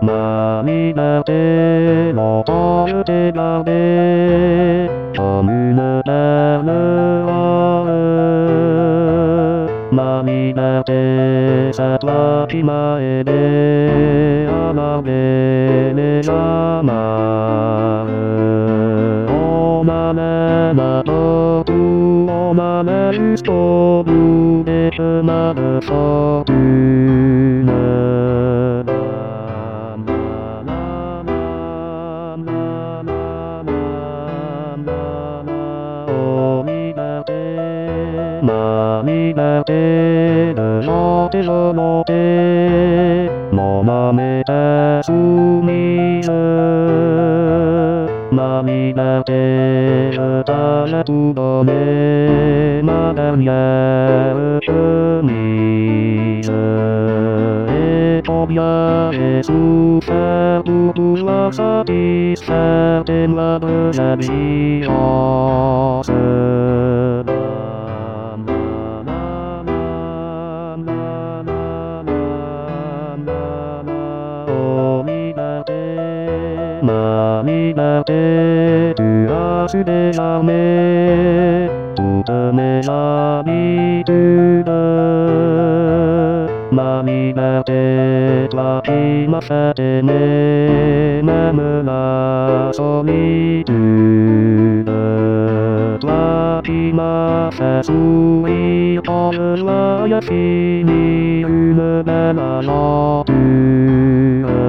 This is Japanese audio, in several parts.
涙でのたる手がれハムのたるは涙でさらき前であられねざまおまねなとくおまねる人ぶでしまるそく涙でるのてその手もまめたすみず涙でるたらくどめまだにゃうすみずえとびゃえすさぶくわさきさてまぶやびおす涙でtu as déjà mais toutes mes habitudes涙でtoi qui m'as fait aimer même la solitude toi qui m'as fait sourire quand je voyais finir une belle aventure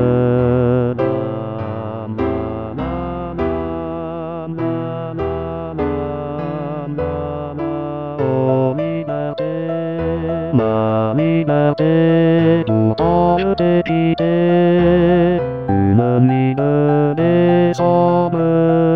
涙でとるてきて海に濡れそぶ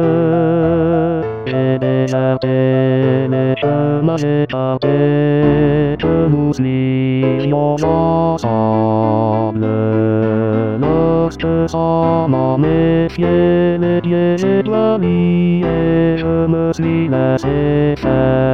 手でやってねつませたてつむしよのそぶLorsque sans mon métier, je dois lier, je me suis laissé faire.